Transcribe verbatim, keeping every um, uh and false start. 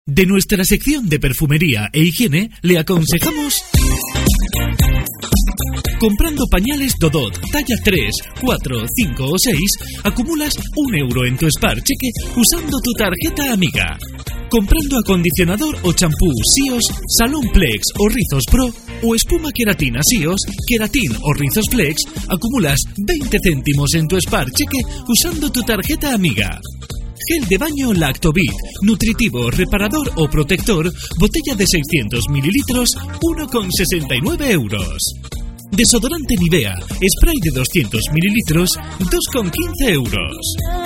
De nuestra sección de perfumería e higiene, le aconsejamos... Comprando pañales Dodot, talla tres, cuatro, cinco o seis, acumulas un euro en tu Spar Cheque usando tu tarjeta amiga. Comprando acondicionador o champú Sios, Salon Plex o Rizos Pro, o espuma queratina Sios, Keratin o Rizos Flex, acumulas veinte céntimos en tu Spar Cheque usando tu tarjeta amiga. Gel de baño Lactobit, nutritivo, reparador o protector, botella de seiscientos mililitros, uno con sesenta y nueve euros. Desodorante Nivea, spray de doscientos mililitros, dos con quince euros.